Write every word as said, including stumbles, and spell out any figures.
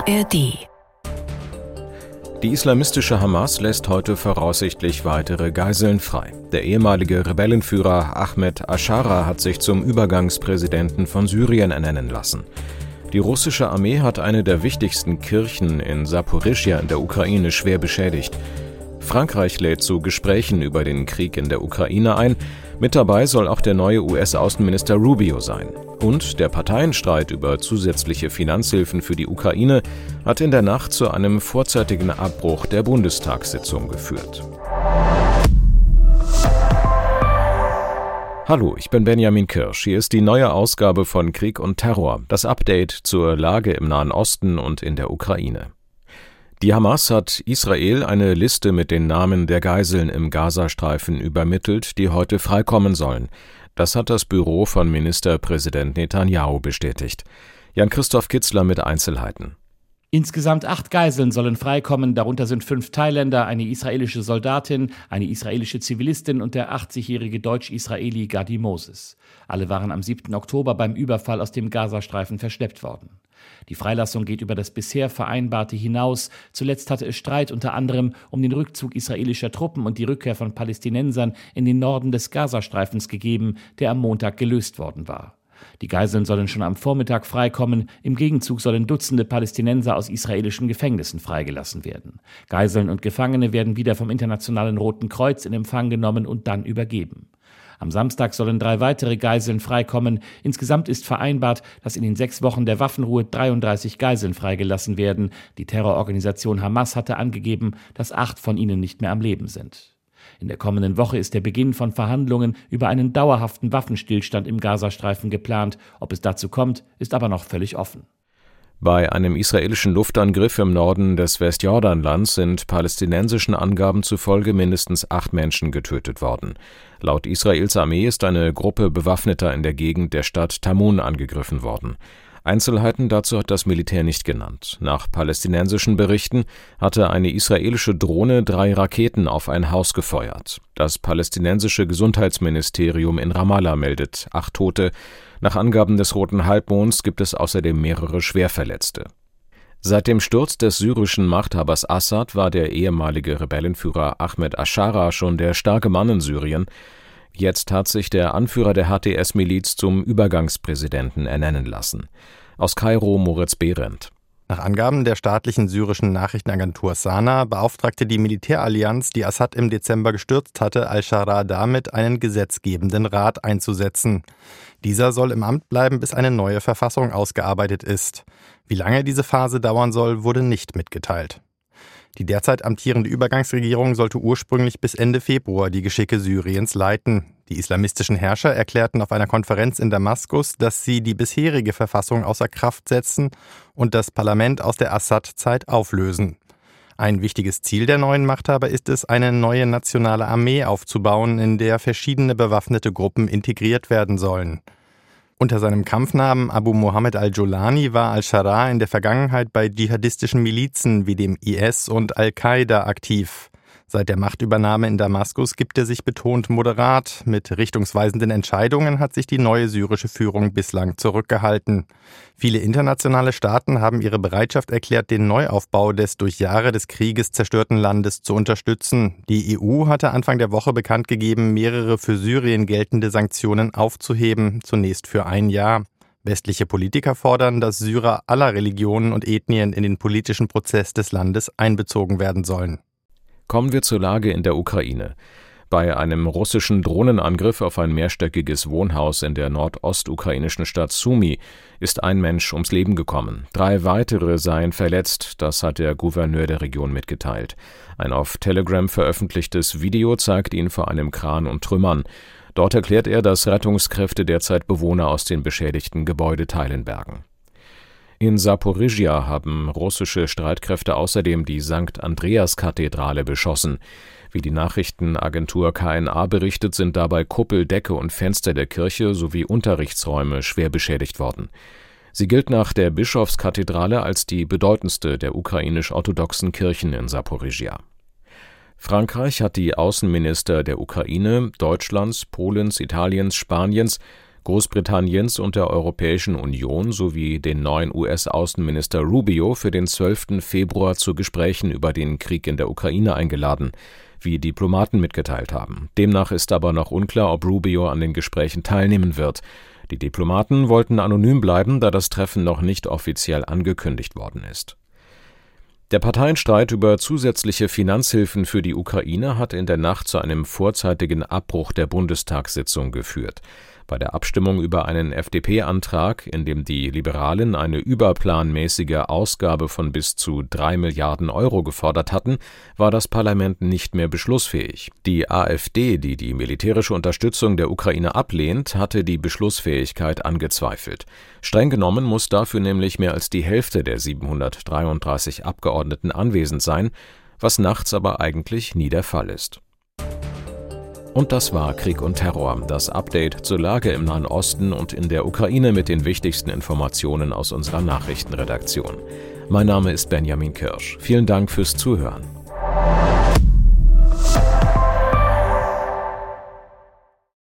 A R D. Die islamistische Hamas lässt heute voraussichtlich weitere Geiseln frei. Der ehemalige Rebellenführer Ahmed Aschara hat sich zum Übergangspräsidenten von Syrien ernennen lassen. Die russische Armee hat eine der wichtigsten Kirchen in Saporischschja in der Ukraine schwer beschädigt. Frankreich lädt zu Gesprächen über den Krieg in der Ukraine ein. Mit dabei soll auch der neue U S-Außenminister Rubio sein. Und der Parteienstreit über zusätzliche Finanzhilfen für die Ukraine hat in der Nacht zu einem vorzeitigen Abbruch der Bundestagssitzung geführt. Hallo, ich bin Benjamin Kirsch. Hier ist die neue Ausgabe von Krieg und Terror, das Update zur Lage im Nahen Osten und in der Ukraine. Die Hamas hat Israel eine Liste mit den Namen der Geiseln im Gazastreifen übermittelt, die heute freikommen sollen. Das hat das Büro von Ministerpräsident Netanyahu bestätigt. Jan-Christoph Kitzler mit Einzelheiten. Insgesamt acht Geiseln sollen freikommen, darunter sind fünf Thailänder, eine israelische Soldatin, eine israelische Zivilistin und der achtzigjährige Deutsch-Israeli Gadi Moses. Alle waren am siebten Oktober beim Überfall aus dem Gazastreifen verschleppt worden. Die Freilassung geht über das bisher Vereinbarte hinaus. Zuletzt hatte es Streit unter anderem um den Rückzug israelischer Truppen und die Rückkehr von Palästinensern in den Norden des Gazastreifens gegeben, der am Montag gelöst worden war. Die Geiseln sollen schon am Vormittag freikommen. Im Gegenzug sollen Dutzende Palästinenser aus israelischen Gefängnissen freigelassen werden. Geiseln und Gefangene werden wieder vom Internationalen Roten Kreuz in Empfang genommen und dann übergeben. Am Samstag sollen drei weitere Geiseln freikommen. Insgesamt ist vereinbart, dass in den sechs Wochen der Waffenruhe dreiunddreißig Geiseln freigelassen werden. Die Terrororganisation Hamas hatte angegeben, dass acht von ihnen nicht mehr am Leben sind. In der kommenden Woche ist der Beginn von Verhandlungen über einen dauerhaften Waffenstillstand im Gazastreifen geplant. Ob es dazu kommt, ist aber noch völlig offen. Bei einem israelischen Luftangriff im Norden des Westjordanlands sind palästinensischen Angaben zufolge mindestens acht Menschen getötet worden. Laut Israels Armee ist eine Gruppe Bewaffneter in der Gegend der Stadt Tamun angegriffen worden. Einzelheiten dazu hat das Militär nicht genannt. Nach palästinensischen Berichten hatte eine israelische Drohne drei Raketen auf ein Haus gefeuert. Das palästinensische Gesundheitsministerium in Ramallah meldet acht Tote. Nach Angaben des Roten Halbmonds gibt es außerdem mehrere Schwerverletzte. Seit dem Sturz des syrischen Machthabers Assad war der ehemalige Rebellenführer Ahmed Aschara schon der starke Mann in Syrien. Jetzt hat sich der Anführer der H T S-Miliz zum Übergangspräsidenten ernennen lassen. Aus Kairo Moritz Behrendt. Nach Angaben der staatlichen syrischen Nachrichtenagentur Sana beauftragte die Militärallianz, die Assad im Dezember gestürzt hatte, al-Shara damit, einen gesetzgebenden Rat einzusetzen. Dieser soll im Amt bleiben, bis eine neue Verfassung ausgearbeitet ist. Wie lange diese Phase dauern soll, wurde nicht mitgeteilt. Die derzeit amtierende Übergangsregierung sollte ursprünglich bis Ende Februar die Geschicke Syriens leiten. Die islamistischen Herrscher erklärten auf einer Konferenz in Damaskus, dass sie die bisherige Verfassung außer Kraft setzen und das Parlament aus der Assad-Zeit auflösen. Ein wichtiges Ziel der neuen Machthaber ist es, eine neue nationale Armee aufzubauen, in der verschiedene bewaffnete Gruppen integriert werden sollen. Unter seinem Kampfnamen Abu Mohammed al-Jolani war al-Shara in der Vergangenheit bei dschihadistischen Milizen wie dem I S und Al-Qaida aktiv. Seit der Machtübernahme in Damaskus gibt er sich betont moderat. Mit richtungsweisenden Entscheidungen hat sich die neue syrische Führung bislang zurückgehalten. Viele internationale Staaten haben ihre Bereitschaft erklärt, den Neuaufbau des durch Jahre des Krieges zerstörten Landes zu unterstützen. Die E U hatte Anfang der Woche bekannt gegeben, mehrere für Syrien geltende Sanktionen aufzuheben, zunächst für ein Jahr. Westliche Politiker fordern, dass Syrer aller Religionen und Ethnien in den politischen Prozess des Landes einbezogen werden sollen. Kommen wir zur Lage in der Ukraine. Bei einem russischen Drohnenangriff auf ein mehrstöckiges Wohnhaus in der nordostukrainischen Stadt Sumy ist ein Mensch ums Leben gekommen. Drei weitere seien verletzt, das hat der Gouverneur der Region mitgeteilt. Ein auf Telegram veröffentlichtes Video zeigt ihn vor einem Kran und Trümmern. Dort erklärt er, dass Rettungskräfte derzeit Bewohner aus den beschädigten Gebäudeteilen bergen. In Saporischschja haben russische Streitkräfte außerdem die Sankt Andreas-Kathedrale beschossen. Wie die Nachrichtenagentur K N A berichtet, sind dabei Kuppel, Decke und Fenster der Kirche sowie Unterrichtsräume schwer beschädigt worden. Sie gilt nach der Bischofskathedrale als die bedeutendste der ukrainisch-orthodoxen Kirchen in Saporischschja. Frankreich hat die Außenminister der Ukraine, Deutschlands, Polens, Italiens, Spaniens, Großbritanniens und der Europäischen Union sowie den neuen U S-Außenminister Rubio für den zwölften Februar zu Gesprächen über den Krieg in der Ukraine eingeladen, wie Diplomaten mitgeteilt haben. Demnach ist aber noch unklar, ob Rubio an den Gesprächen teilnehmen wird. Die Diplomaten wollten anonym bleiben, da das Treffen noch nicht offiziell angekündigt worden ist. Der Parteienstreit über zusätzliche Finanzhilfen für die Ukraine hat in der Nacht zu einem vorzeitigen Abbruch der Bundestagssitzung geführt. Bei der Abstimmung über einen F D P-Antrag, in dem die Liberalen eine überplanmäßige Ausgabe von bis zu drei Milliarden Euro gefordert hatten, war das Parlament nicht mehr beschlussfähig. Die AfD, die die militärische Unterstützung der Ukraine ablehnt, hatte die Beschlussfähigkeit angezweifelt. Streng genommen muss dafür nämlich mehr als die Hälfte der siebenhundertdreiunddreißig Abgeordneten anwesend sein, was nachts aber eigentlich nie der Fall ist. Und das war Krieg und Terror, das Update zur Lage im Nahen Osten und in der Ukraine mit den wichtigsten Informationen aus unserer Nachrichtenredaktion. Mein Name ist Benjamin Kirsch. Vielen Dank fürs Zuhören.